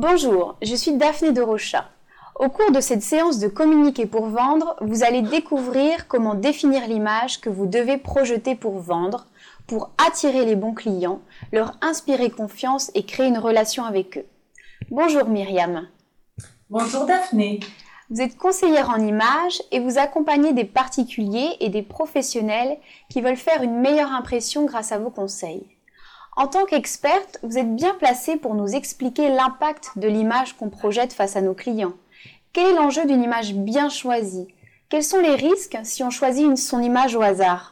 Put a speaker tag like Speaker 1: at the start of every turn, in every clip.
Speaker 1: Bonjour, je suis Daphné de Rocha. Au cours de cette séance de communiquer pour vendre, vous allez découvrir comment définir l'image que vous devez projeter pour vendre, pour attirer les bons clients, leur inspirer confiance et créer une relation avec eux. Bonjour Myriam.
Speaker 2: Bonjour Daphné.
Speaker 1: Vous êtes conseillère en images et vous accompagnez des particuliers et des professionnels qui veulent faire une meilleure impression grâce à vos conseils. En tant qu'experte, vous êtes bien placée pour nous expliquer l'impact de l'image qu'on projette face à nos clients. Quel est l'enjeu d'une image bien choisie? Quels sont les risques si on choisit son image au hasard?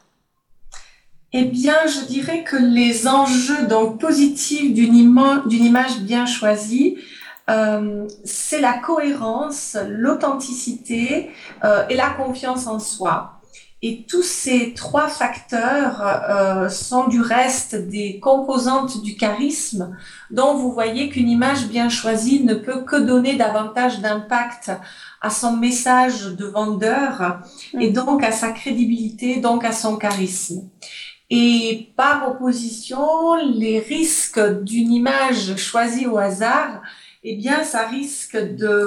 Speaker 2: Eh bien, je dirais que les enjeux positifs d'une image bien choisie, c'est la cohérence, l'authenticité et la confiance en soi. Et tous ces trois facteurs sont du reste des composantes du charisme dont vous voyez qu'une image bien choisie ne peut que donner davantage d'impact à son message de vendeur et donc à sa crédibilité, donc à son charisme. Et par opposition, les risques d'une image choisie au hasard, eh bien, ça risque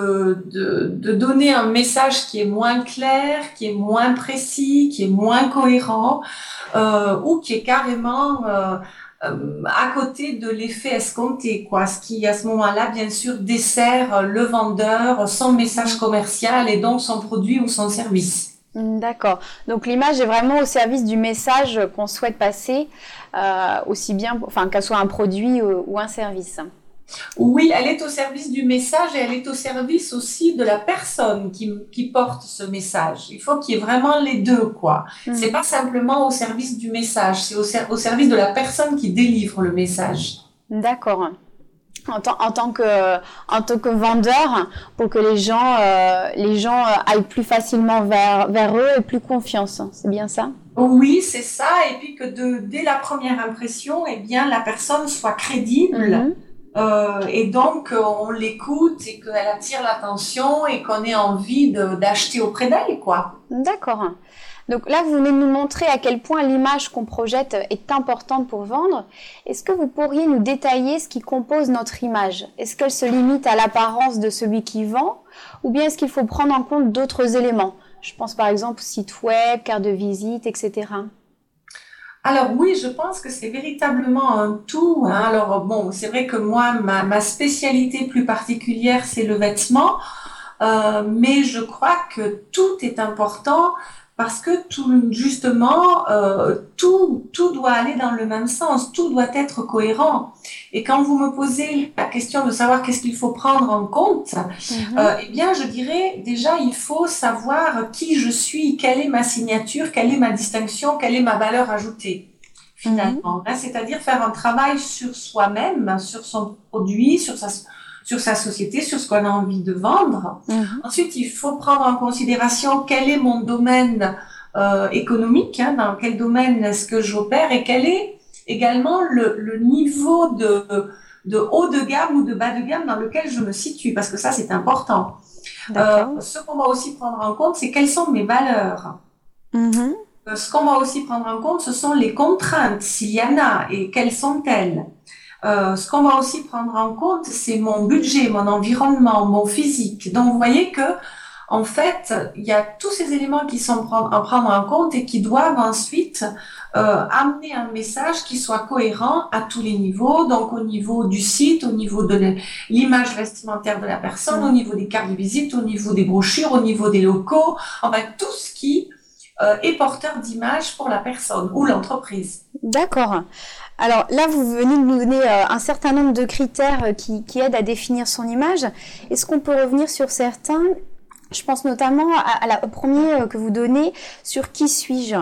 Speaker 2: de donner un message qui est moins clair, qui est moins précis, qui est moins cohérent, ou qui est carrément à côté de l'effet escompté, quoi. Ce qui, à ce moment-là, bien sûr, dessert le vendeur, son message commercial et donc son produit ou son service.
Speaker 1: D'accord. Donc l'image est vraiment au service du message qu'on souhaite passer, aussi bien, qu'elle soit un produit ou un service.
Speaker 2: Oui, elle est au service du message et elle est au service aussi de la personne qui porte ce message. Il faut qu'il y ait vraiment les deux, quoi. C'est pas simplement au service du message, c'est au service de la personne qui délivre le message.
Speaker 1: D'accord. En tant que vendeur, pour que les gens aillent plus facilement vers eux et plus confiance. C'est bien ça?
Speaker 2: Oui, c'est ça. Et puis que dès la première impression, eh bien, la personne soit crédible. Et donc, on l'écoute et qu'elle attire l'attention et qu'on ait envie d'acheter auprès d'elle, quoi.
Speaker 1: D'accord. Donc là, vous venez de nous montrer à quel point l'image qu'on projette est importante pour vendre. Est-ce que vous pourriez nous détailler ce qui compose notre image? Est-ce qu'elle se limite à l'apparence de celui qui vend ou bien est-ce qu'il faut prendre en compte d'autres éléments? Je pense par exemple site web, carte de visite, etc.
Speaker 2: Alors oui, je pense que c'est véritablement un tout, hein. Alors bon, c'est vrai que moi, ma spécialité plus particulière, c'est le vêtement, mais je crois que tout est important parce que tout doit aller dans le même sens, tout doit être cohérent. Et quand vous me posez la question de savoir qu'est-ce qu'il faut prendre en compte, eh bien, je dirais déjà, il faut savoir qui je suis, quelle est ma signature, quelle est ma distinction, quelle est ma valeur ajoutée, finalement. C'est-à-dire faire un travail sur soi-même, sur son produit, sur sa société, sur ce qu'on a envie de vendre. Ensuite, il faut prendre en considération quel est mon domaine économique, hein, dans quel domaine est-ce que j'opère et quel est également le niveau de haut de gamme ou de bas de gamme dans lequel je me situe, parce que ça, c'est important. Ce qu'on va aussi prendre en compte, c'est quelles sont mes valeurs. Ce qu'on va aussi prendre en compte, ce sont les contraintes, s'il y en a, et quelles sont-elles. Ce qu'on va aussi prendre en compte, c'est mon budget, mon environnement, mon physique. Donc, vous voyez que, en fait, il y a tous ces éléments qui sont à prendre en compte et qui doivent ensuite amener un message qui soit cohérent à tous les niveaux. Donc, au niveau du site, au niveau de l'image vestimentaire de la personne, au niveau des cartes de visite, au niveau des brochures, au niveau des locaux. Enfin, tout ce qui est porteur d'image pour la personne ou l'entreprise.
Speaker 1: D'accord. Alors là, vous venez de nous donner un certain nombre de critères qui aident à définir son image. Est-ce qu'on peut revenir sur certains? Je pense notamment au premier que vous donnez, sur qui suis-je?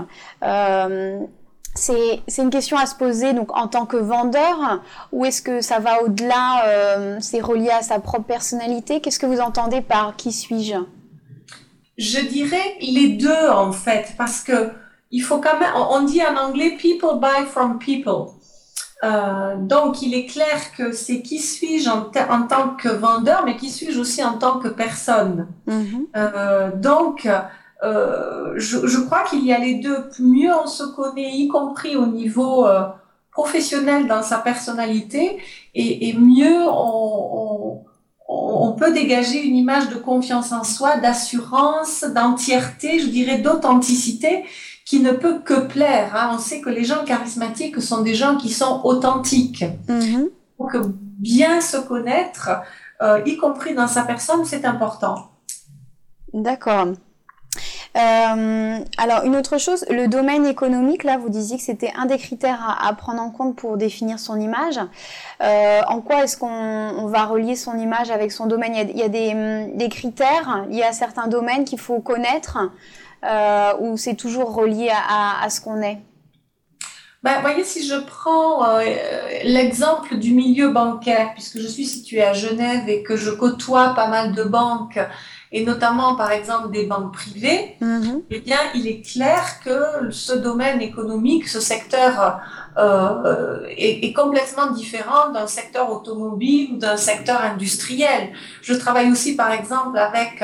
Speaker 1: C'est une question à se poser donc en tant que vendeur, ou est-ce que ça va au-delà, c'est relié à sa propre personnalité? Qu'est-ce que vous entendez par qui suis-je?
Speaker 2: Je dirais les deux, en fait, parce que il faut quand même, on dit en anglais people buy from people. Donc, il est clair que c'est qui suis-je en tant que vendeur, mais qui suis-je aussi en tant que personne. Donc, je crois qu'il y a les deux. Mieux on se connaît, y compris au niveau professionnel dans sa personnalité, et mieux on peut dégager une image de confiance en soi, d'assurance, d'entièreté, je dirais d'authenticité, qui ne peut que plaire. Hein. On sait que les gens charismatiques sont des gens qui sont authentiques.
Speaker 1: Mhm.
Speaker 2: Donc, bien se connaître, y compris dans sa personne, c'est important.
Speaker 1: D'accord. Alors, une autre chose, le domaine économique, là, vous disiez que c'était un des critères à prendre en compte pour définir son image. En quoi est-ce qu'on va relier son image avec son domaine? Il y a des critères, il y a certains domaines qu'il faut connaître, ou c'est toujours relié à ce qu'on est?
Speaker 2: Ben, voyez, si je prends l'exemple du milieu bancaire, puisque je suis située à Genève et que je côtoie pas mal de banques, et notamment par exemple des banques privées,
Speaker 1: Mhm.
Speaker 2: eh bien, il est clair que ce domaine économique, ce secteur est complètement différent d'un secteur automobile ou d'un secteur industriel. Je travaille aussi par exemple avec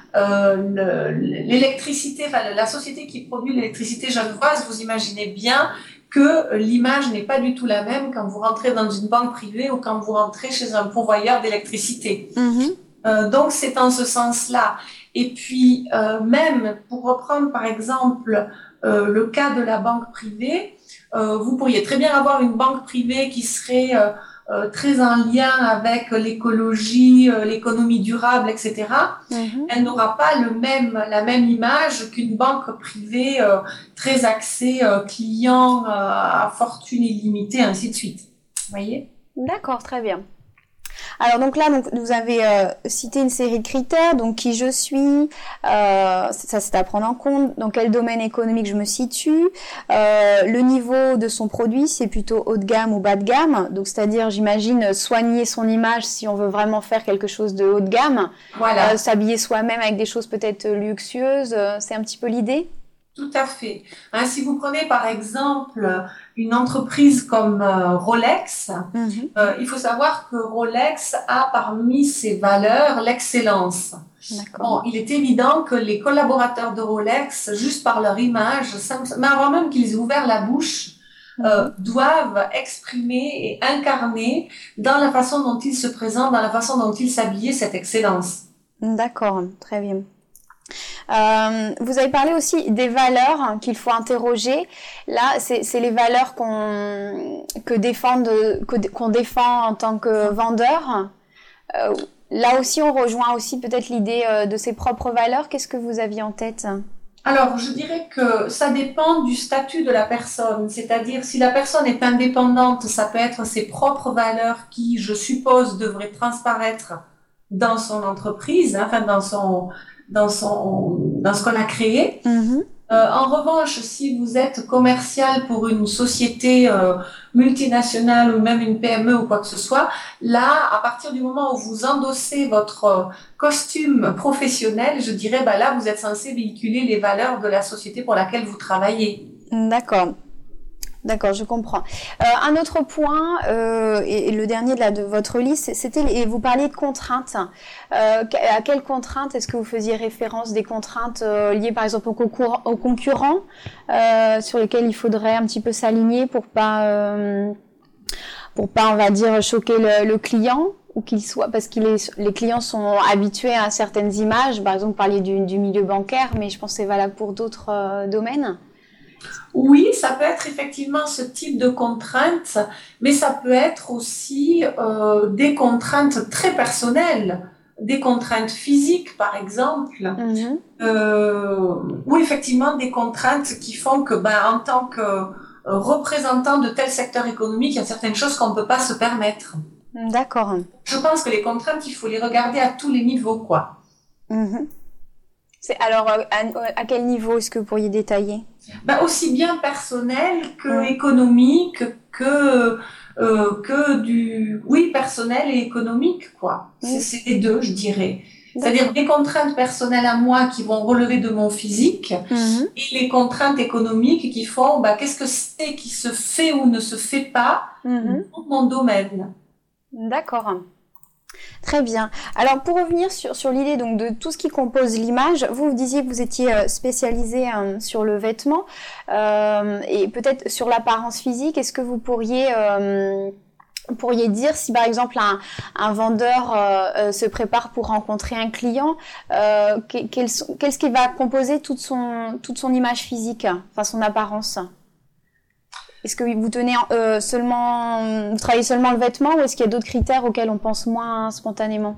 Speaker 2: l'électricité, enfin, la société qui produit l'électricité genevoise. Vous imaginez bien que l'image n'est pas du tout la même quand vous rentrez dans une banque privée ou quand vous rentrez chez un pourvoyeur d'électricité.
Speaker 1: Mhm.
Speaker 2: Donc c'est en ce sens-là. Et puis même pour reprendre par exemple le cas de la banque privée, vous pourriez très bien avoir une banque privée qui serait très en lien avec l'écologie, l'économie durable, etc.
Speaker 1: Mhm.
Speaker 2: Elle n'aura pas la même image qu'une banque privée très axée client à fortune illimitée, ainsi de suite. Vous voyez?
Speaker 1: D'accord, très bien. Alors donc là, vous avez cité une série de critères, donc qui je suis, ça c'est à prendre en compte, dans quel domaine économique je me situe, le niveau de son produit, c'est plutôt haut de gamme ou bas de gamme, donc c'est-à-dire j'imagine soigner son image si on veut vraiment faire quelque chose de haut de gamme,
Speaker 2: Voilà.
Speaker 1: s'habiller soi-même avec des choses peut-être luxueuses, c'est un petit peu l'idée?
Speaker 2: Tout à fait. Hein, si vous prenez par exemple une entreprise comme Rolex,
Speaker 1: Mhm.
Speaker 2: il faut savoir que Rolex a parmi ses valeurs l'excellence.
Speaker 1: D'accord.
Speaker 2: Bon, il est évident que les collaborateurs de Rolex, juste par leur image, mais avant même qu'ils aient ouvert la bouche, doivent exprimer et incarner dans la façon dont ils se présentent, dans la façon dont ils s'habillent cette excellence.
Speaker 1: D'accord, très bien. Vous avez parlé aussi des valeurs qu'il faut interroger. Là, c'est les valeurs qu'on défend en tant que vendeur. Là aussi, on rejoint aussi peut-être l'idée de ses propres valeurs. Qu'est-ce que vous aviez en tête?
Speaker 2: Alors, je dirais que ça dépend du statut de la personne. C'est-à-dire, si la personne est indépendante, ça peut être ses propres valeurs qui, je suppose, devraient transparaître dans son entreprise, hein, enfin dans ce qu'on a créé.
Speaker 1: Mhm.
Speaker 2: En revanche, si vous êtes commercial pour une société multinationale ou même une PME ou quoi que ce soit, là, à partir du moment où vous endossez votre costume professionnel, je dirais, bah là, vous êtes censé véhiculer les valeurs de la société pour laquelle vous travaillez.
Speaker 1: D'accord. D'accord, je comprends. Un autre point, et le dernier de votre liste, et vous parliez de contraintes. À quelles contraintes est-ce que vous faisiez référence? Des contraintes liées par exemple aux concurrents, sur lesquels il faudrait un petit peu s'aligner pour pas, on va dire, choquer le client, ou qu'il soit, parce que les clients sont habitués à certaines images. Par exemple, vous parliez du milieu bancaire, mais je pense que c'est valable pour d'autres domaines.
Speaker 2: Oui, ça peut être effectivement ce type de contraintes, mais ça peut être aussi des contraintes très personnelles, des contraintes physiques par exemple,
Speaker 1: Mhm.
Speaker 2: ou effectivement des contraintes qui font que, ben, en tant que représentant de tel secteur économique, il y a certaines choses qu'on ne peut pas se permettre.
Speaker 1: D'accord.
Speaker 2: Je pense que les contraintes, il faut les regarder à tous les niveaux, quoi.
Speaker 1: Mhm. Alors, à quel niveau est-ce que vous pourriez détailler?
Speaker 2: Ben, aussi bien personnel que économique, oui, personnel et économique, quoi. C'est les deux, je dirais. C'est-à-dire des contraintes personnelles à moi qui vont relever de mon physique et les contraintes économiques qui font, bah, qu'est-ce que c'est qui se fait ou ne se fait pas dans mon domaine.
Speaker 1: D'accord. Très bien. Alors, pour revenir sur l'idée donc de tout ce qui compose l'image, vous disiez que vous étiez spécialisé sur le vêtement et peut-être sur l'apparence physique. Est-ce que vous pourriez vous pourriez dire si par exemple un vendeur se prépare pour rencontrer un client, qu'est-ce qui va composer toute son image physique, enfin son apparence? Est-ce que vous tenez vous travaillez seulement le vêtement ou est-ce qu'il y a d'autres critères auxquels on pense moins spontanément?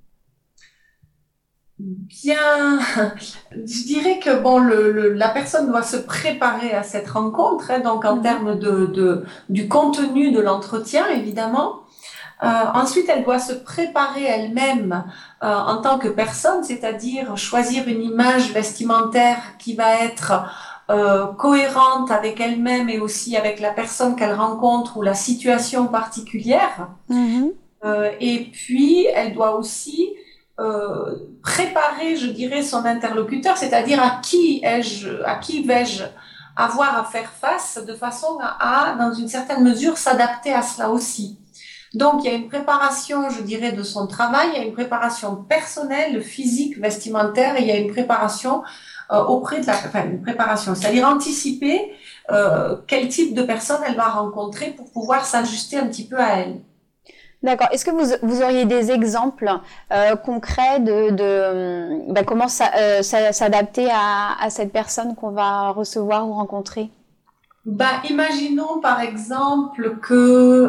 Speaker 2: Bien, je dirais que bon, la personne doit se préparer à cette rencontre, hein, donc en termes du contenu de l'entretien, évidemment. Ensuite, elle doit se préparer elle-même en tant que personne, c'est-à-dire choisir une image vestimentaire qui va être cohérente avec elle-même et aussi avec la personne qu'elle rencontre ou la situation particulière. Et puis, elle doit aussi préparer, je dirais, son interlocuteur, c'est-à-dire à qui vais-je avoir à faire face de façon à, dans une certaine mesure, s'adapter à cela aussi. Donc, il y a une préparation, je dirais, de son travail, il y a une préparation personnelle, physique, vestimentaire, et il y a une préparation une préparation, c'est-à-dire anticiper quel type de personne elle va rencontrer pour pouvoir s'ajuster un petit peu à elle.
Speaker 1: D'accord. Est-ce que vous auriez des exemples concrets de comment s'adapter à cette personne qu'on va recevoir ou rencontrer?
Speaker 2: Imaginons par exemple que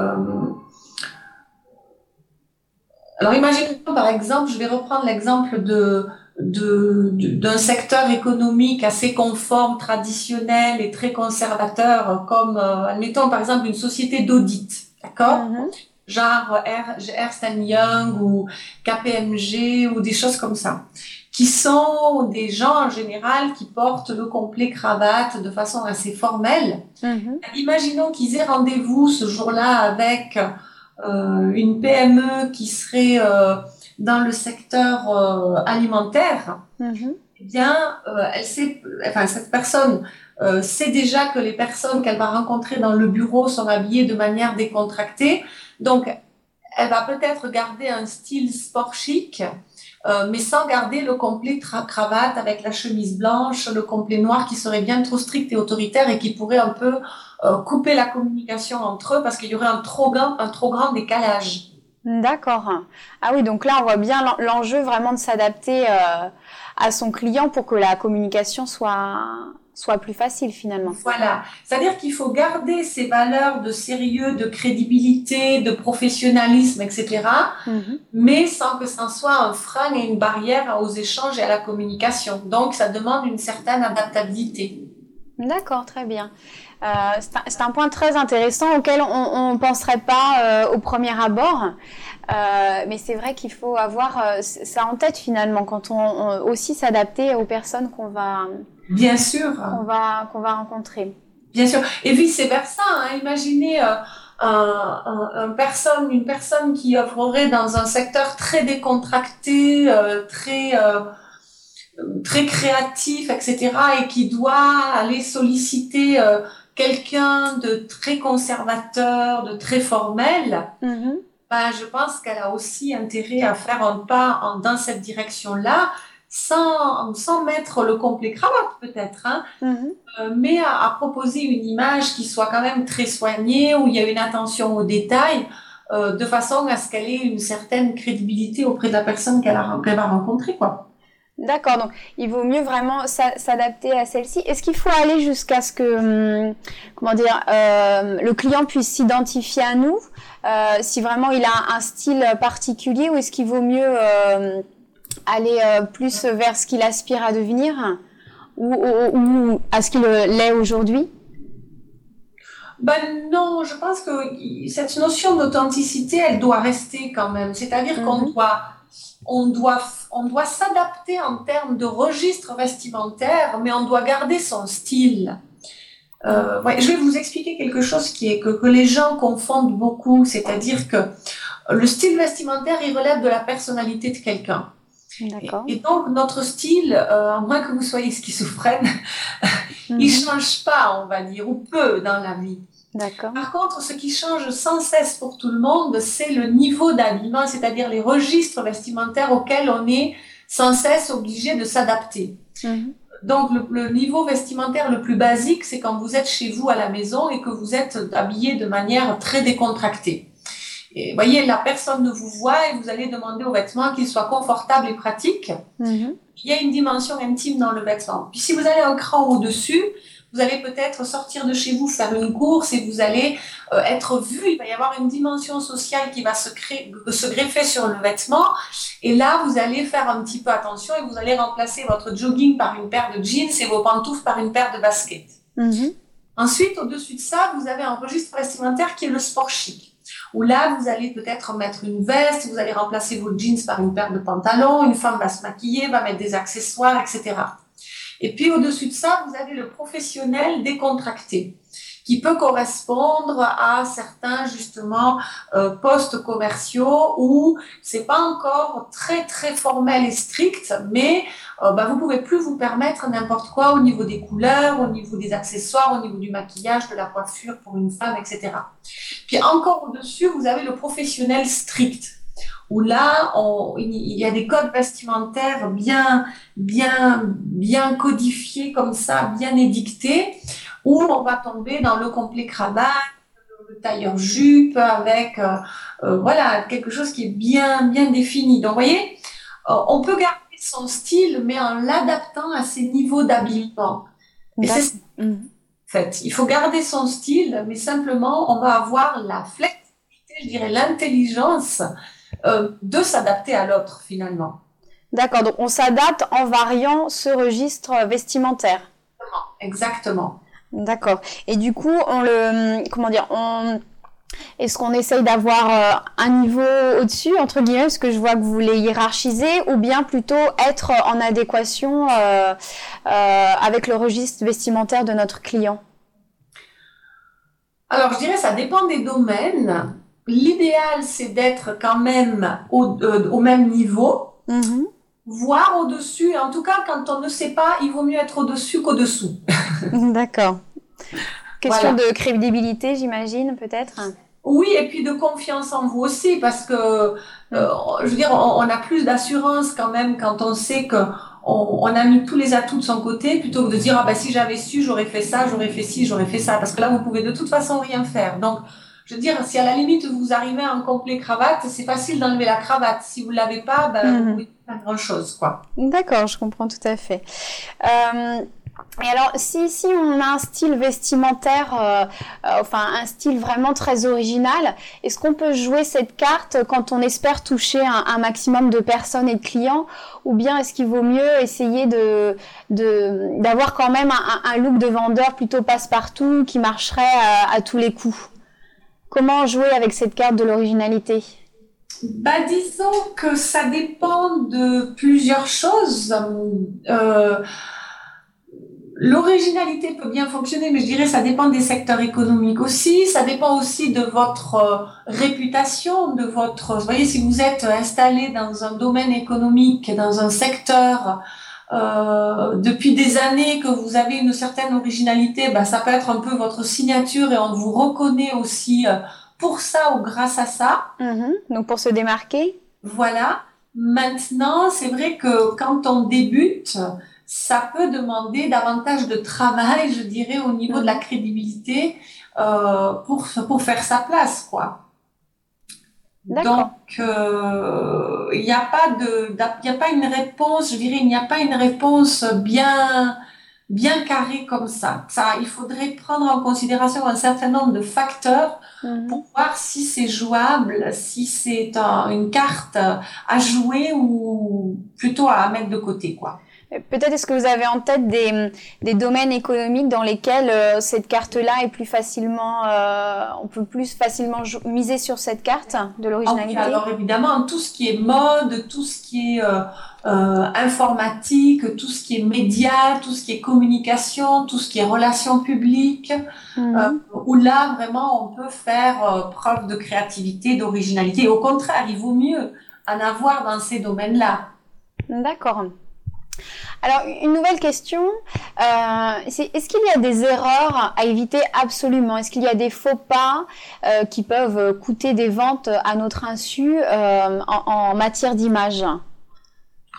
Speaker 2: je vais reprendre l'exemple d'un secteur économique assez conforme, traditionnel et très conservateur, comme admettons par exemple une société d'audit, d'accord? Genre Ernst & Young ou KPMG ou des choses comme ça, qui sont des gens en général qui portent le complet cravate de façon assez formelle. Imaginons qu'ils aient rendez-vous ce jour-là avec une PME qui serait dans le secteur alimentaire. Eh bien, cette personne sait déjà que les personnes qu'elle va rencontrer dans le bureau sont habillées de manière décontractée. Donc, elle va peut-être garder un style sport chic, mais sans garder le complet cravate avec la chemise blanche, le complet noir qui serait bien trop strict et autoritaire et qui pourrait un peu couper la communication entre eux parce qu'il y aurait un trop grand décalage.
Speaker 1: D'accord. Ah oui, donc là, on voit bien l'enjeu vraiment de s'adapter à son client pour que la communication soit plus facile finalement.
Speaker 2: Voilà. C'est-à-dire qu'il faut garder ces valeurs de sérieux, de crédibilité, de professionnalisme, etc., mais sans que ça soit un frein et une barrière aux échanges et à la communication. Donc, ça demande une certaine adaptabilité.
Speaker 1: D'accord, très bien. C'est un point très intéressant auquel on ne penserait pas au premier abord. Mais c'est vrai qu'il faut avoir ça en tête finalement quand on aussi s'adapter aux personnes
Speaker 2: bien sûr
Speaker 1: qu'on va rencontrer.
Speaker 2: Bien sûr, et vice versa. Hein. Imaginez une personne qui œuvrerait dans un secteur très décontracté, très créatif, etc., et qui doit aller solliciter quelqu'un de très conservateur, de très formel. Je pense qu'elle a aussi intérêt à faire un pas dans cette direction-là, sans mettre le complet cravate peut-être, hein, mais à proposer une image qui soit quand même très soignée, où il y a une attention aux détails, de façon à ce qu'elle ait une certaine crédibilité auprès de la personne qu'elle va rencontrer, quoi.
Speaker 1: D'accord, donc il vaut mieux vraiment s'adapter à celle-ci. Est-ce qu'il faut aller jusqu'à ce que, le client puisse s'identifier à nous, si vraiment il a un style particulier, ou est-ce qu'il vaut mieux aller plus vers ce qu'il aspire à devenir, ou à ce qu'il l'est aujourd'hui?
Speaker 2: Non, je pense que cette notion d'authenticité, elle doit rester quand même. C'est-à-dire qu'on doit s'adapter en termes de registre vestimentaire, mais on doit garder son style. Je vais vous expliquer quelque chose que les gens confondent beaucoup, c'est-à-dire que le style vestimentaire, il relève de la personnalité de quelqu'un.
Speaker 1: D'accord.
Speaker 2: Et donc, notre style, à moins que vous soyez schizophrène, il change pas, on va dire, ou peu dans la vie.
Speaker 1: D'accord.
Speaker 2: Par contre, ce qui change sans cesse pour tout le monde, c'est le niveau d'habillement, c'est-à-dire les registres vestimentaires auxquels on est sans cesse obligé de s'adapter. Donc, le niveau vestimentaire le plus basique, c'est quand vous êtes chez vous à la maison et que vous êtes habillé de manière très décontractée. Et vous voyez, la personne ne vous voit et vous allez demander aux vêtements qu'ils soient confortables et pratiques. Il y a une dimension intime dans le vêtement. Puis si vous allez un cran au-dessus, vous allez peut-être sortir de chez vous, faire une course et vous allez être vu. Il va y avoir une dimension sociale qui va se greffer sur le vêtement. Et là, vous allez faire un petit peu attention et vous allez remplacer votre jogging par une paire de jeans et vos pantoufles par une paire de baskets. Ensuite, au-dessus de ça, vous avez un registre vestimentaire qui est le sport chic. Où là, vous allez peut-être mettre une veste, vous allez remplacer vos jeans par une paire de pantalons, une femme va se maquiller, va mettre des accessoires, etc. Et puis, au-dessus de ça, vous avez le professionnel décontracté, qui peut correspondre à certains, justement, postes commerciaux où c'est pas encore très, très formel et strict, mais vous pouvez plus vous permettre n'importe quoi au niveau des couleurs, au niveau des accessoires, au niveau du maquillage, de la coiffure pour une femme, etc. Puis encore au-dessus, vous avez le professionnel strict, où là, il y a des codes vestimentaires bien codifiés comme ça, bien édictés, où on va tomber dans le complet cravate, le tailleur jupe, avec quelque chose qui est bien défini. Donc, vous voyez, on peut garder son style, mais en l'adaptant à ses niveaux d'habillement. Et c'est ça. En fait, il faut garder son style, mais simplement, on va avoir la flexibilité, je dirais l'intelligence de s'adapter à l'autre, finalement.
Speaker 1: D'accord, donc on s'adapte en variant ce registre vestimentaire.
Speaker 2: Exactement.
Speaker 1: D'accord. Et du coup, est-ce qu'on essaye d'avoir un niveau au-dessus, entre guillemets, parce que je vois que vous voulez hiérarchiser, ou bien plutôt être en adéquation avec le registre vestimentaire de notre client?
Speaker 2: Alors, je dirais ça dépend des domaines. L'idéal, c'est d'être quand même au même niveau, voire au-dessus. En tout cas, quand on ne sait pas, il vaut mieux être au-dessus qu'au-dessous.
Speaker 1: D'accord. Question de crédibilité, j'imagine, peut-être?
Speaker 2: Oui, et puis de confiance en vous aussi, parce que, je veux dire, on a plus d'assurance quand même quand on sait que on a mis tous les atouts de son côté, plutôt que de dire, si j'avais su, j'aurais fait ça, j'aurais fait ci, j'aurais fait ça, parce que là, vous pouvez de toute façon rien faire. Donc, je veux dire, si à la limite vous arrivez en complet cravate, c'est facile d'enlever la cravate. Si vous l'avez pas, vous pouvez pas faire grand chose, quoi.
Speaker 1: D'accord, je comprends tout à fait. Et alors, si on a un style vestimentaire, un style vraiment très original, est-ce qu'on peut jouer cette carte quand on espère toucher un maximum de personnes et de clients, ou bien est-ce qu'il vaut mieux essayer d'avoir quand même un look de vendeur plutôt passe-partout qui marcherait à tous les coups? Comment jouer avec cette carte de l'originalité?
Speaker 2: Disons que ça dépend de plusieurs choses. L'originalité peut bien fonctionner, mais je dirais ça dépend des secteurs économiques aussi. Ça dépend aussi de votre réputation, vous voyez, si vous êtes installé dans un domaine économique, dans un secteur depuis des années, que vous avez une certaine originalité, ça peut être un peu votre signature et on vous reconnaît aussi pour ça ou grâce à ça.
Speaker 1: Donc pour se démarquer.
Speaker 2: Voilà. Maintenant, c'est vrai que quand on débute, ça peut demander davantage de travail, je dirais, au niveau de la crédibilité pour faire sa place, quoi. Donc, il n'y a pas une réponse, je dirais, il n'y a pas une réponse bien carrée comme ça. Il faudrait prendre en considération un certain nombre de facteurs pour voir si c'est jouable, si c'est une carte à jouer ou plutôt à mettre de côté, quoi.
Speaker 1: Peut-être est-ce que vous avez en tête des domaines économiques dans lesquels cette carte-là est plus facilement, on peut plus facilement miser sur cette carte de l'originalité?
Speaker 2: Alors évidemment, tout ce qui est mode, tout ce qui est informatique, tout ce qui est médias, tout ce qui est communication, tout ce qui est relations publiques, où là vraiment on peut faire preuve de créativité, d'originalité. Au contraire, il vaut mieux en avoir dans ces domaines-là.
Speaker 1: D'accord. Alors, une nouvelle question, est-ce qu'il y a des erreurs à éviter absolument? Est-ce qu'il y a des faux pas qui peuvent coûter des ventes à notre insu en matière d'image?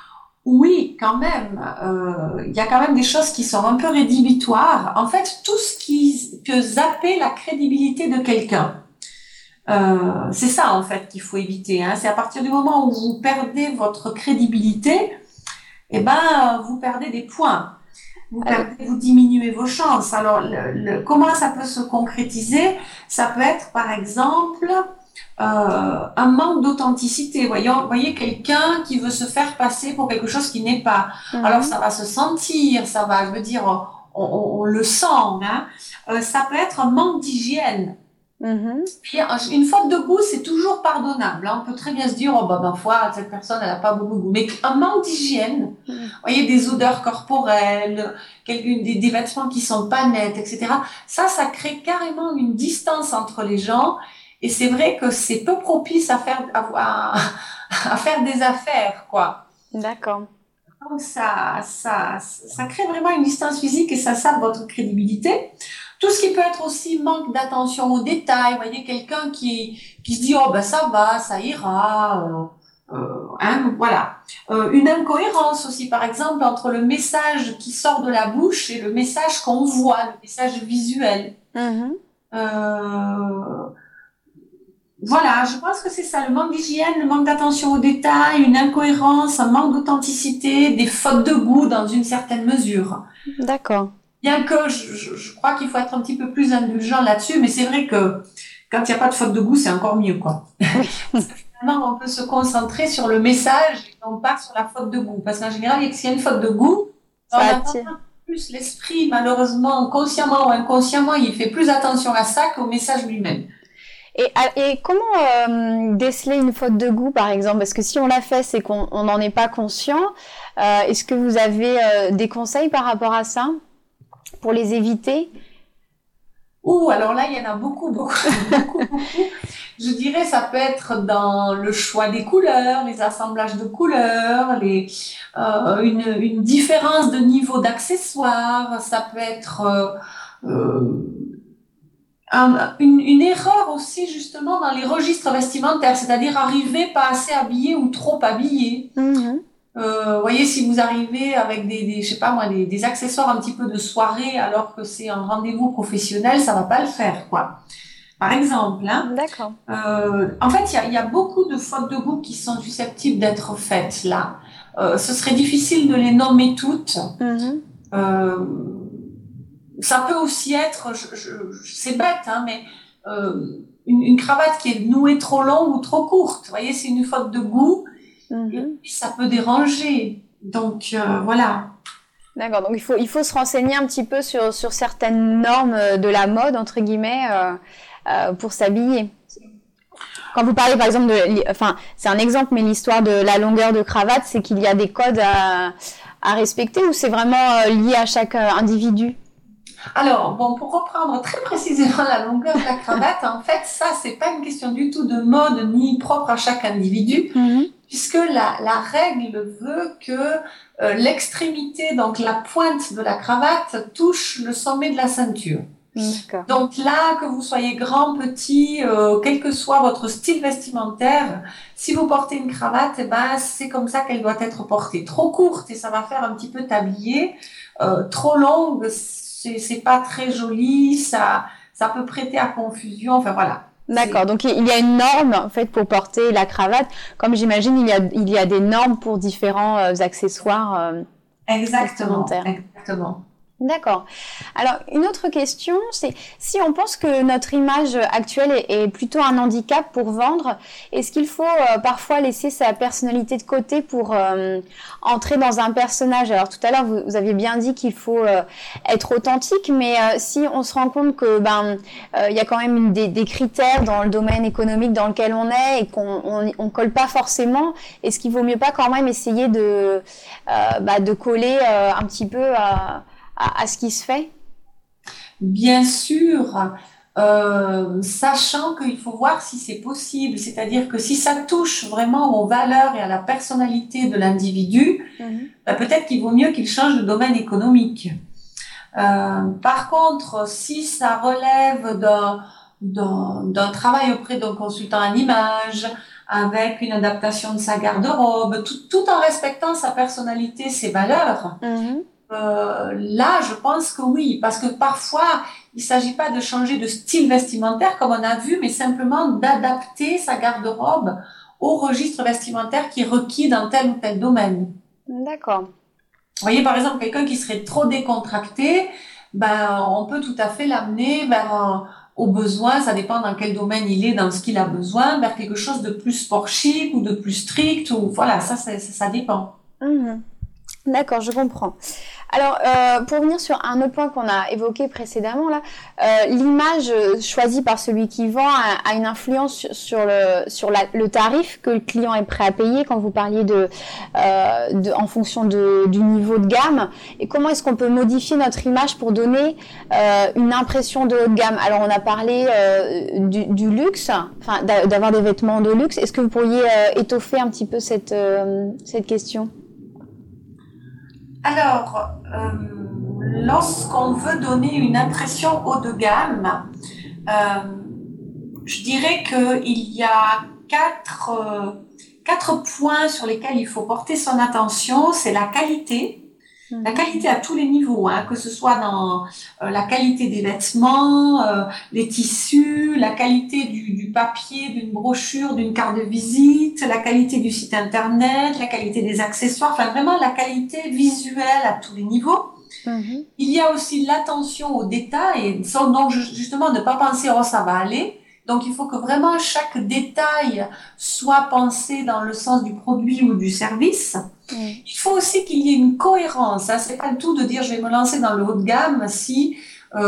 Speaker 2: Oui, quand même. Il y a quand même des choses qui sont un peu rédhibitoires. En fait, tout ce qui peut zapper la crédibilité de quelqu'un. C'est ça, en fait, qu'il faut éviter, hein. C'est à partir du moment où vous perdez votre crédibilité, eh ben, vous perdez des points. Vous diminuez vos chances. Alors, comment ça peut se concrétiser? Ça peut être, par exemple, un manque d'authenticité. Voyez quelqu'un qui veut se faire passer pour quelque chose qui n'est pas. Alors, ça va se sentir, ça va, je veux dire, on le sent, hein. Ça peut être un manque d'hygiène. Puis, une faute de goût, c'est toujours pardonnable, hein. On peut très bien se dire, oh, bah, ma foi, cette personne, elle n'a pas beaucoup de goût. Mais un manque d'hygiène, voyez, des odeurs corporelles, des vêtements qui sont pas nets, etc. Ça crée carrément une distance entre les gens. Et c'est vrai que c'est peu propice à faire des affaires, quoi.
Speaker 1: D'accord.
Speaker 2: Donc, ça crée vraiment une distance physique et ça sape votre crédibilité. Tout ce qui peut être aussi manque d'attention aux détails. Vous voyez, quelqu'un qui se dit, oh, ben, ça va, ça ira, hein, voilà. Une incohérence aussi, par exemple, entre le message qui sort de la bouche et le message qu'on voit, le message visuel. Voilà, je pense que c'est ça, le manque d'hygiène, le manque d'attention aux détails, une incohérence, un manque d'authenticité, des fautes de goût dans une certaine mesure.
Speaker 1: D'accord.
Speaker 2: Bien que je crois qu'il faut être un petit peu plus indulgent là-dessus, mais c'est vrai que quand il n'y a pas de faute de goût, c'est encore mieux, quoi. Finalement, on peut se concentrer sur le message et non pas sur la faute de goût. Parce qu'en général, s'il y a une faute de goût, on attend plus l'esprit, malheureusement, consciemment ou inconsciemment, il fait plus attention à ça qu'au message lui-même.
Speaker 1: Et comment déceler une faute de goût, par exemple? Parce que si on l'a fait, c'est qu'on n'en est pas conscient. Est-ce que vous avez des conseils par rapport à ça pour les éviter?
Speaker 2: Alors là, il y en a beaucoup. Je dirais, ça peut être dans le choix des couleurs, les assemblages de couleurs, une différence de niveau d'accessoires. Ça peut être une erreur aussi justement dans les registres vestimentaires, c'est-à-dire arriver pas assez habillé ou trop habillé. Voyez, si vous arrivez avec je sais pas moi, des accessoires un petit peu de soirée alors que c'est un rendez-vous professionnel, ça va pas le faire, quoi. Par exemple, hein.
Speaker 1: D'accord.
Speaker 2: En fait, il y a beaucoup de fautes de goût qui sont susceptibles d'être faites là. Ce serait difficile de les nommer toutes. Ça peut aussi être, c'est bête, hein, mais une cravate qui est nouée trop longue ou trop courte. Vous voyez, c'est une faute de goût. Et puis, ça peut déranger. Donc, voilà.
Speaker 1: D'accord. Donc, il faut se renseigner un petit peu sur certaines normes de la mode, entre guillemets, pour s'habiller. Quand vous parlez, par exemple, c'est un exemple, mais l'histoire de la longueur de cravate, c'est qu'il y a des codes à respecter ou c'est vraiment lié à chaque individu?
Speaker 2: Alors, bon, pour reprendre très précisément la longueur de la cravate, en fait, ça, c'est pas une question du tout de mode ni propre à chaque individu, puisque la règle veut que l'extrémité, donc la pointe de la cravate, touche le sommet de la ceinture. Donc là, que vous soyez grand, petit, quel que soit votre style vestimentaire, si vous portez une cravate, eh ben, c'est comme ça qu'elle doit être portée. Trop courte et ça va faire un petit peu tablier. Trop longue, c'est pas très joli, ça peut prêter à confusion, enfin voilà.
Speaker 1: D'accord, donc il y a une norme en fait pour porter la cravate, comme j'imagine il y a des normes pour différents accessoires vestimentaires.
Speaker 2: Exactement.
Speaker 1: D'accord. Alors, une autre question, c'est si on pense que notre image actuelle est plutôt un handicap pour vendre, est-ce qu'il faut parfois laisser sa personnalité de côté pour entrer dans un personnage? Alors, tout à l'heure, vous aviez bien dit qu'il faut être authentique, mais si on se rend compte que il y a quand même des critères dans le domaine économique dans lequel on est et qu'on colle pas forcément, est-ce qu'il vaut mieux pas quand même essayer de coller un petit peu à ce qui se fait?
Speaker 2: Bien sûr, sachant qu'il faut voir si c'est possible, c'est-à-dire que si ça touche vraiment aux valeurs et à la personnalité de l'individu, peut-être qu'il vaut mieux qu'il change de domaine économique. Par contre, si ça relève d'un travail auprès d'un consultant en image, avec une adaptation de sa garde-robe, tout en respectant sa personnalité, ses valeurs. Là, je pense que oui, parce que parfois, il s'agit pas de changer de style vestimentaire comme on a vu, mais simplement d'adapter sa garde-robe au registre vestimentaire qui est requis dans tel ou tel domaine.
Speaker 1: D'accord.
Speaker 2: Vous voyez, par exemple, quelqu'un qui serait trop décontracté, ben, on peut tout à fait l'amener vers, au besoin, ça dépend dans quel domaine il est, dans ce qu'il a besoin, vers quelque chose de plus sport chic ou de plus strict, ou voilà, ça dépend.
Speaker 1: D'accord, je comprends. Alors, pour revenir sur un autre point qu'on a évoqué précédemment, là, l'image choisie par celui qui vend a une influence sur le tarif que le client est prêt à payer quand vous parliez en fonction du niveau de gamme. Et comment est-ce qu'on peut modifier notre image pour donner une impression de haut de gamme? Alors, on a parlé du luxe, enfin, d'avoir des vêtements de luxe. Est-ce que vous pourriez étoffer un petit peu cette question?
Speaker 2: Alors, lorsqu'on veut donner une impression haut de gamme, je dirais qu'il y a quatre points sur lesquels il faut porter son attention. C'est la qualité à tous les niveaux, hein, que ce soit dans la qualité des vêtements, les tissus, la qualité du papier, d'une brochure, d'une carte de visite, la qualité du site internet, la qualité des accessoires, enfin vraiment la qualité visuelle à tous les niveaux. Il y a aussi l'attention aux détails, donc justement ne pas penser oh ça va aller. Donc il faut que vraiment chaque détail soit pensé dans le sens du produit ou du service. Il faut aussi qu'il y ait une cohérence. Hein. C'est pas le tout de dire je vais me lancer dans le haut de gamme si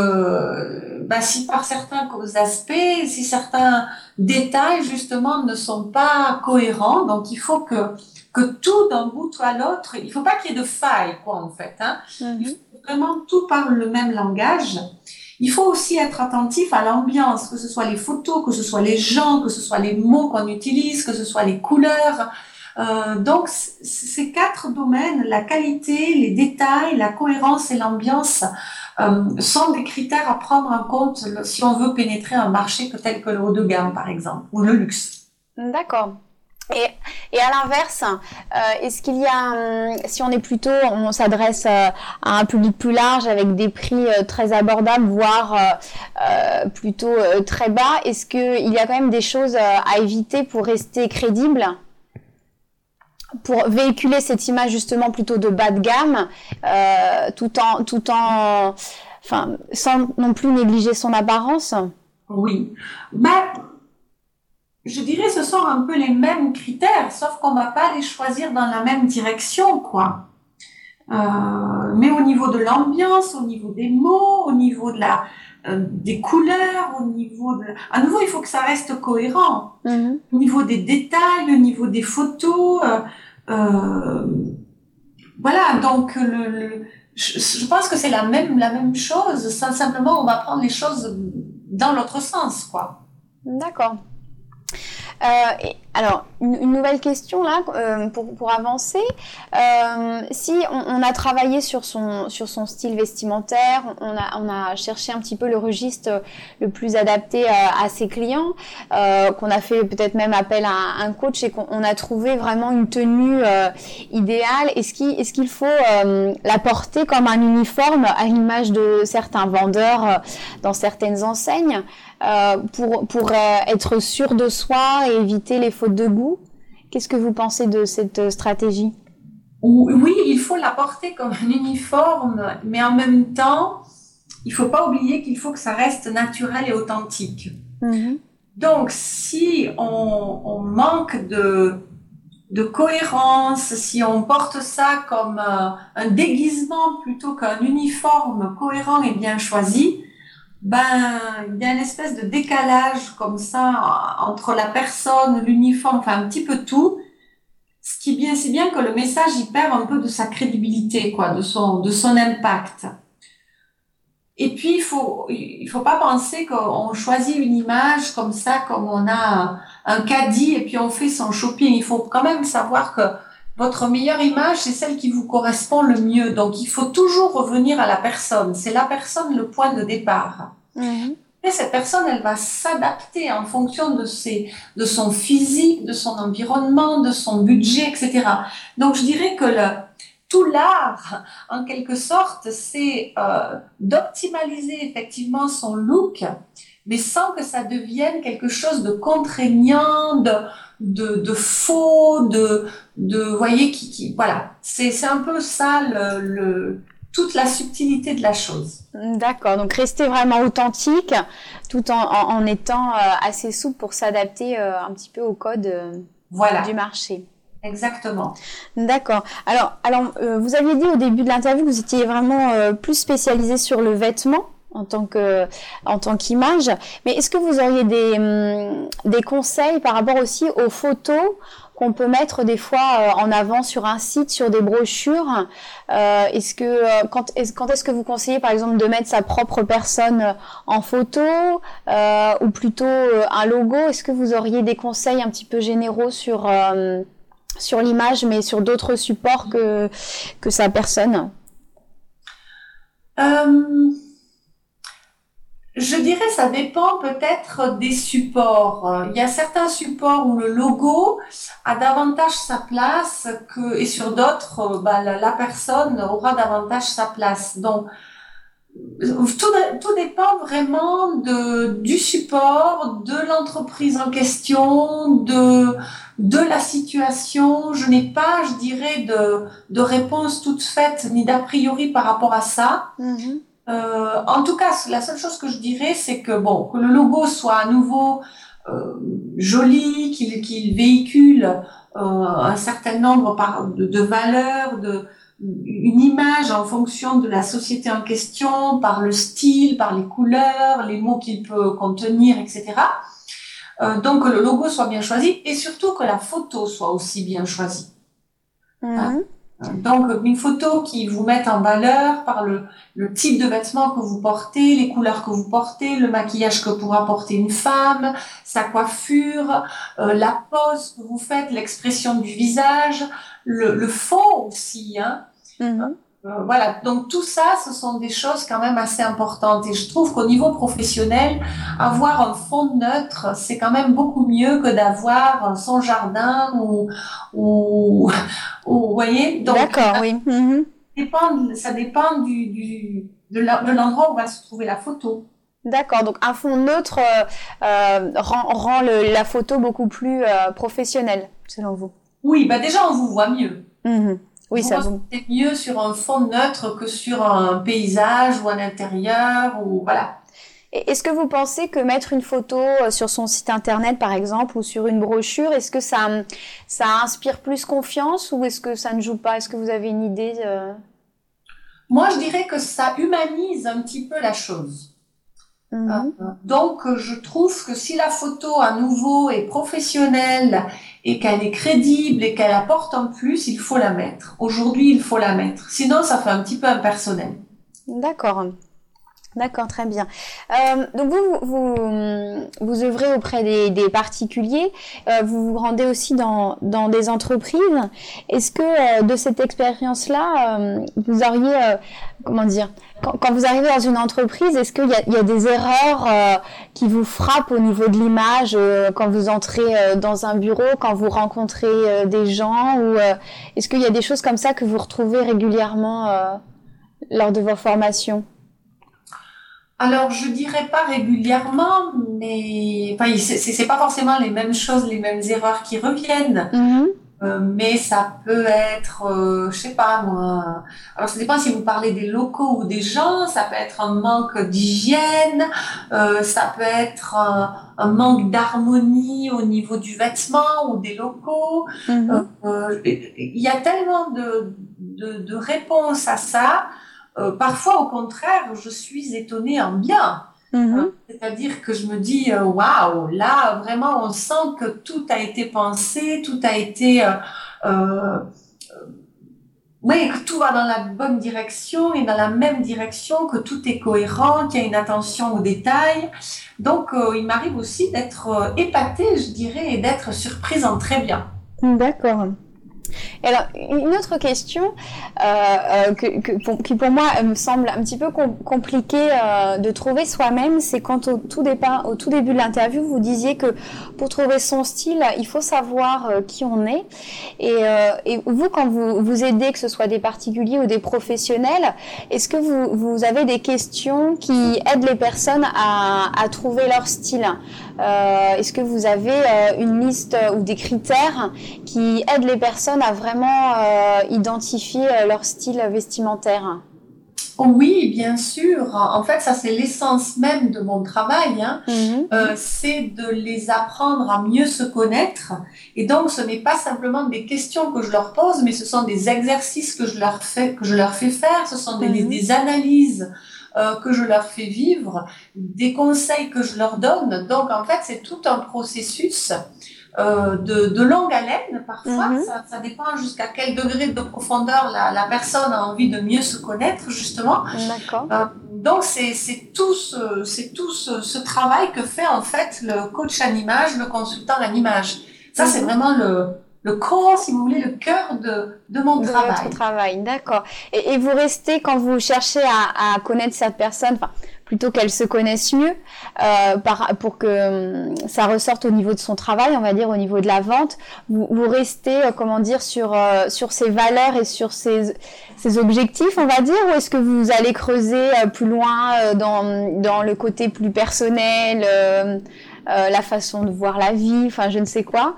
Speaker 2: par certains aspects, si certains détails justement ne sont pas cohérents. Donc il faut que tout d'un bout à l'autre, il faut pas qu'il y ait de faille quoi en fait. Hein. Il faut que vraiment tout parle le même langage. Il faut aussi être attentif à l'ambiance, que ce soit les photos, que ce soit les gens, que ce soit les mots qu'on utilise, que ce soit les couleurs. Donc, ces quatre domaines, la qualité, les détails, la cohérence et l'ambiance, sont des critères à prendre en compte si on veut pénétrer un marché tel que le haut de gamme, par exemple, ou le luxe.
Speaker 1: D'accord. Et à l'inverse, est-ce qu'il y a, si on s'adresse à un public plus large avec des prix très abordables, voire plutôt très bas, est-ce qu'il y a quand même des choses à éviter pour rester crédible, pour véhiculer cette image justement plutôt de bas de gamme, enfin, sans non plus négliger son apparence?
Speaker 2: Oui. Je dirais ce sont un peu les mêmes critères, sauf qu'on va pas les choisir dans la même direction, quoi. Mais au niveau de l'ambiance, au niveau des mots, au niveau de des couleurs, à nouveau, il faut que ça reste cohérent. Au niveau des détails, au niveau des photos, voilà. Donc, je pense que c'est la même chose. Simplement, on va prendre les choses dans l'autre sens, quoi.
Speaker 1: D'accord. Alors, une nouvelle question là pour avancer. Si on a travaillé sur son style vestimentaire, on a cherché un petit peu le registre le plus adapté à ses clients, qu'on a fait peut-être même appel à un coach et qu'on a trouvé vraiment une tenue idéale. Est-ce qu'il faut la porter comme un uniforme à l'image de certains vendeurs dans certaines enseignes? Pour être sûr de soi et éviter les fautes de goût. Qu'est-ce que vous pensez de cette stratégie?
Speaker 2: Oui, il faut la porter comme un uniforme, mais en même temps, il faut pas oublier qu'il faut que ça reste naturel et authentique. Donc, si on manque de cohérence, si on porte ça comme un déguisement plutôt qu'un uniforme cohérent et bien choisi, il y a une espèce de décalage comme ça entre la personne, l'uniforme, enfin un petit peu tout. C'est bien que le message il perd un peu de sa crédibilité, quoi, de son impact. Et puis il faut pas penser qu'on choisit une image comme ça, comme on a un caddie et puis on fait son shopping. Il faut quand même savoir que votre meilleure image, c'est celle qui vous correspond le mieux. Donc, il faut toujours revenir à la personne. C'est la personne le point de départ. Et cette personne, elle va s'adapter en fonction de son physique, de son environnement, de son budget, etc. Donc, je dirais que tout l'art, en quelque sorte, c'est d'optimaliser effectivement son look, mais sans que ça devienne quelque chose de contraignant, de faux, vous voyez, voilà. C'est un peu ça toute la subtilité de la chose.
Speaker 1: D'accord, donc rester vraiment authentique tout en étant assez souple pour s'adapter un petit peu au code
Speaker 2: Voilà,
Speaker 1: du marché.
Speaker 2: exactement.
Speaker 1: D'accord. Alors, vous aviez dit au début de l'interview que vous étiez vraiment plus spécialisé sur le vêtement en tant qu'image, mais est-ce que vous auriez des conseils par rapport aussi aux photos qu'on peut mettre des fois en avant sur un site, sur des brochures? Quand est-ce que vous conseillez par exemple de mettre sa propre personne en photo ou plutôt un logo? Est-ce que vous auriez des conseils un petit peu généraux sur l'image, mais sur d'autres supports que sa personne?
Speaker 2: Je dirais ça dépend peut-être des supports. Il y a certains supports où le logo a davantage sa place et sur d'autres, la personne aura davantage sa place. Donc, tout dépend vraiment du support, de l'entreprise en question, de la situation. Je n'ai pas, je dirais, de réponse toute faite ni d'a priori par rapport à ça.
Speaker 1: Mm-hmm.
Speaker 2: En tout cas, la seule chose que je dirais, c'est que que le logo soit à nouveau joli, qu'il véhicule un certain nombre de valeurs, une image en fonction de la société en question, par le style, par les couleurs, les mots qu'il peut contenir, etc. Donc que le logo soit bien choisi et surtout que la photo soit aussi bien choisie.
Speaker 1: Mm-hmm.
Speaker 2: Donc, une photo qui vous mette en valeur par le type de vêtements que vous portez, les couleurs que vous portez, le maquillage que pourra porter une femme, sa coiffure, la pose que vous faites, l'expression du visage, le fond aussi, hein.
Speaker 1: Mm-hmm.
Speaker 2: Voilà, donc tout ça, ce sont des choses quand même assez importantes. Et je trouve qu'au niveau professionnel, avoir un fond neutre, c'est quand même beaucoup mieux que d'avoir son jardin ou vous voyez. Donc,
Speaker 1: d'accord, oui. Mm-hmm.
Speaker 2: ça dépend de l'endroit où va se trouver la photo.
Speaker 1: D'accord, donc un fond neutre rend la photo beaucoup plus professionnelle, selon vous.
Speaker 2: Oui, déjà on vous voit mieux.
Speaker 1: Mm-hmm. Oui,
Speaker 2: c'est mieux sur un fond neutre que sur un paysage ou un intérieur ou voilà.
Speaker 1: Et est-ce que vous pensez que mettre une photo sur son site internet, par exemple, ou sur une brochure, est-ce que ça inspire plus confiance ou est-ce que ça ne joue pas? Est-ce que vous avez une idée
Speaker 2: Moi, je dirais que ça humanise un petit peu la chose.
Speaker 1: Mm-hmm.
Speaker 2: Donc, je trouve que si la photo à nouveau est professionnelle et qu'elle est crédible et qu'elle apporte un plus, il faut la mettre. Aujourd'hui, il faut la mettre. Sinon, ça fait un petit peu impersonnel.
Speaker 1: D'accord. D'accord, très bien. Donc vous œuvrez auprès des particuliers, vous vous rendez aussi dans des entreprises. Est-ce que de cette expérience-là, vous auriez, comment dire, quand vous arrivez dans une entreprise, est-ce qu'il y a des erreurs qui vous frappent au niveau de l'image quand vous entrez dans un bureau, quand vous rencontrez des gens, ou est-ce qu'il y a des choses comme ça que vous retrouvez régulièrement lors de vos formations?
Speaker 2: Alors, je dirais pas régulièrement, mais enfin, c'est pas forcément les mêmes choses, les mêmes erreurs qui reviennent.
Speaker 1: Mm-hmm.
Speaker 2: Mais ça peut être, je sais pas moi. Alors, ça dépend si vous parlez des locaux ou des gens. Ça peut être un manque d'hygiène. Ça peut être un manque d'harmonie au niveau du vêtement ou des locaux.
Speaker 1: Mm-hmm.
Speaker 2: Il y a tellement de réponses à ça. Parfois, au contraire, je suis étonnée en bien.
Speaker 1: Mm-hmm.
Speaker 2: C'est-à-dire que je me dis, waouh, là, vraiment, on sent que tout a été pensé, tout a été... oui, que tout va dans la bonne direction et dans la même direction, que tout est cohérent, qu'il y a une attention aux détails. Donc, il m'arrive aussi d'être épatée, je dirais, et d'être surprise en très bien.
Speaker 1: D'accord. Alors, une autre question qui pour moi me semble un petit peu compliquée de trouver soi-même, c'est quand au tout début de l'interview, vous disiez que pour trouver son style, il faut savoir qui on est. Et vous, quand vous aidez, que ce soit des particuliers ou des professionnels, est-ce que vous avez des questions qui aident les personnes à trouver leur style? Est-ce que vous avez une liste ou des critères qui aident les personnes à vraiment identifier leur style vestimentaire?
Speaker 2: Oh oui, bien sûr. En fait, ça c'est l'essence même de mon travail, hein. C'est de les apprendre à mieux se connaître. Et donc, ce n'est pas simplement des questions que je leur pose, mais ce sont des exercices que je leur fais faire. Ce sont des analyses que je leur fais vivre, des conseils que je leur donne. Donc, en fait, c'est tout un processus de longue haleine parfois. Ça dépend jusqu'à quel degré de profondeur la personne a envie de mieux se connaître, justement.
Speaker 1: D'accord.
Speaker 2: Donc, c'est tout ce travail que fait en fait le coach en image, le consultant en image. Ça, c'est vraiment le corps, si vous voulez, le cœur de mon travail.
Speaker 1: De votre travail, d'accord. Et vous restez, quand vous cherchez à connaître cette personne, enfin, plutôt qu'elle se connaisse mieux, pour que ça ressorte au niveau de son travail, on va dire, au niveau de la vente, vous restez, comment dire, sur ses valeurs et sur ses objectifs, on va dire, ou est-ce que vous allez creuser plus loin dans le côté plus personnel, la façon de voir la vie, enfin, je ne sais quoi.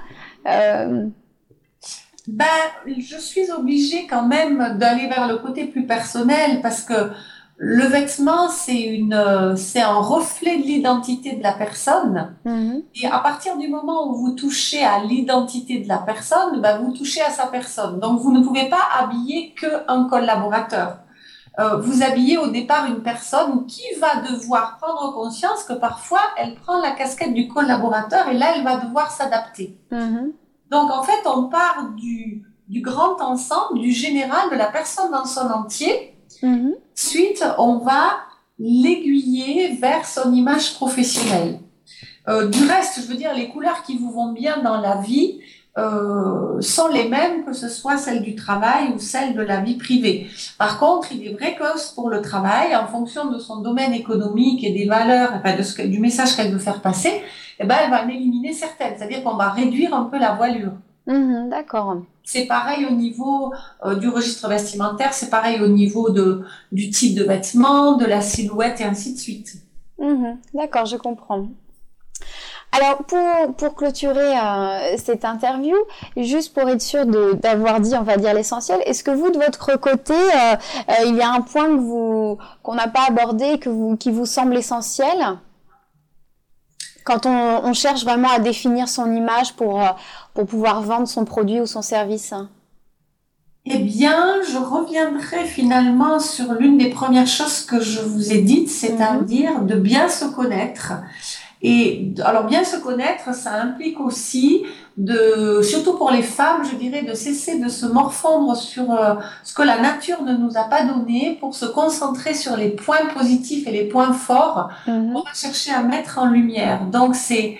Speaker 2: Je suis obligée quand même d'aller vers le côté plus personnel parce que le vêtement, c'est un reflet de l'identité de la personne. Et à partir du moment où vous touchez à l'identité de la personne, vous touchez à sa personne. Donc, vous ne pouvez pas habiller qu'un collaborateur. Vous habillez au départ une personne qui va devoir prendre conscience que parfois, elle prend la casquette du collaborateur et là, elle va devoir s'adapter. Donc, en fait, on part du grand ensemble, du général, de la personne dans son entier. Ensuite, on va l'aiguiller vers son image professionnelle. Du reste, je veux dire, les couleurs qui vous vont bien dans la vie sont les mêmes, que ce soit celles du travail ou celles de la vie privée. Par contre, il est vrai que pour le travail, en fonction de son domaine économique et des valeurs, enfin du message qu'elle veut faire passer, elle va en éliminer certaines. C'est-à-dire qu'on va réduire un peu la voilure.
Speaker 1: D'accord.
Speaker 2: C'est pareil au niveau du registre vestimentaire, c'est pareil au niveau du type de vêtement, de la silhouette et ainsi de suite.
Speaker 1: D'accord, je comprends. Alors, pour clôturer cette interview, juste pour être sûr d'avoir dit, on va dire, l'essentiel, est-ce que vous, de votre côté, il y a un point qu'on n'a pas abordé, qui vous semble essentiel quand on cherche vraiment à définir son image pour pouvoir vendre son produit ou son service?
Speaker 2: Eh bien, je reviendrai finalement sur l'une des premières choses que je vous ai dites, c'est-à-dire de bien se connaître. Et alors bien se connaître, ça implique aussi surtout pour les femmes, je dirais, de cesser de se morfondre sur ce que la nature ne nous a pas donné pour se concentrer sur les points positifs et les points forts qu'on va chercher à mettre en lumière. Donc c'est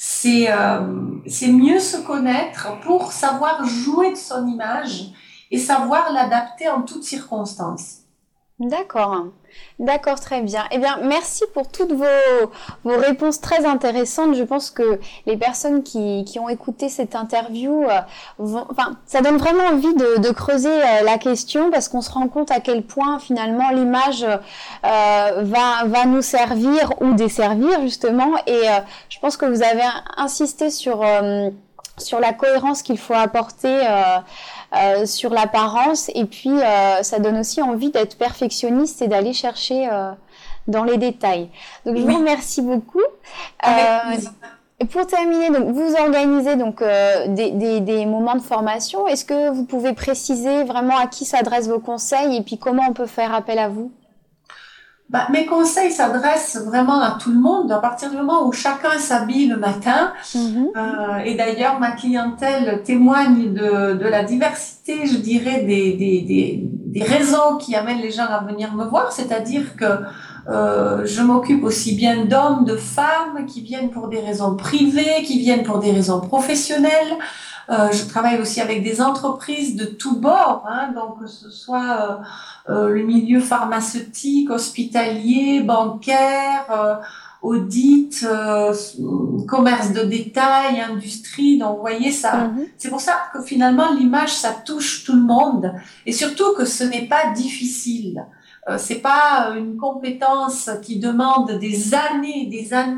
Speaker 2: mieux se connaître pour savoir jouer de son image et savoir l'adapter en toutes circonstances.
Speaker 1: D'accord, très bien. Eh bien, merci pour toutes vos réponses très intéressantes. Je pense que les personnes qui ont écouté cette interview ça donne vraiment envie de creuser la question, parce qu'on se rend compte à quel point finalement l'image va nous servir ou desservir justement. Et je pense que vous avez insisté sur la cohérence qu'il faut apporter sur l'apparence, et puis ça donne aussi envie d'être perfectionniste et d'aller chercher dans les détails. Donc je vous remercie beaucoup. Et pour terminer, donc vous organisez donc des moments de formation. Est-ce que vous pouvez préciser vraiment à qui s'adressent vos conseils et puis comment on peut faire appel à vous?
Speaker 2: Mes conseils s'adressent vraiment à tout le monde, à partir du moment où chacun s'habille le matin. Et d'ailleurs, ma clientèle témoigne de la diversité, je dirais, des raisons qui amènent les gens à venir me voir. C'est-à-dire que je m'occupe aussi bien d'hommes, de femmes qui viennent pour des raisons privées, qui viennent pour des raisons professionnelles. Je travaille aussi avec des entreprises de tous bords, hein, donc que ce soit le milieu pharmaceutique, hospitalier, bancaire, audit, commerce de détail, industrie. Donc, vous voyez ça. C'est pour ça que finalement l'image, ça touche tout le monde, et surtout que ce n'est pas difficile. C'est pas une compétence qui demande des années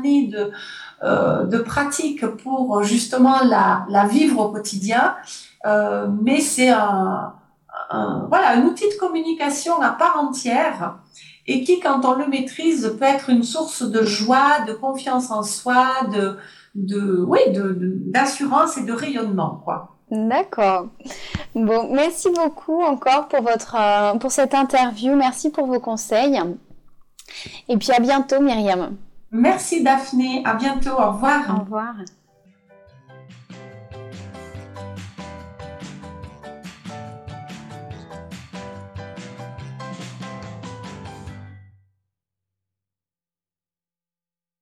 Speaker 2: de pratique pour justement la vivre au quotidien, mais c'est voilà, un outil de communication à part entière, et qui, quand on le maîtrise, peut être une source de joie, de confiance en soi, d'assurance et de rayonnement, quoi.
Speaker 1: D'accord. Bon, merci beaucoup encore pour cette interview. Merci pour vos conseils. Et puis à bientôt, Myriam.
Speaker 2: Merci Daphné, à bientôt, au revoir.
Speaker 1: Au revoir.